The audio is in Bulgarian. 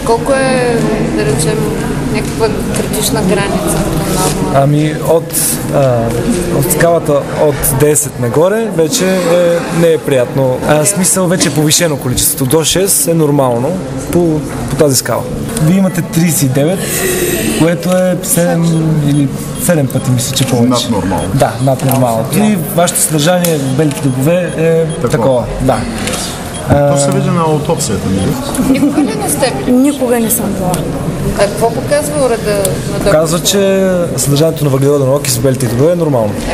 Колко е, да речем, някаква критична граница на норма? Ами от скалата от 10 нагоре вече не е приятно. Смисъл вече е повишено количеството. До 6 е нормално по тази скала. Вие имате 39, което е 7 или 7 пъти, мисля, че повече. Над нормално. Да, над нормално. И вашето съдържание в белите дробове е такова. Да. То се види на аутопсията, нали? Никога ли не сте били? Никога не съм била. А какво показва уреда на доктор? Казва, че съдържанието на въглероден окис в белите дробове е нормално.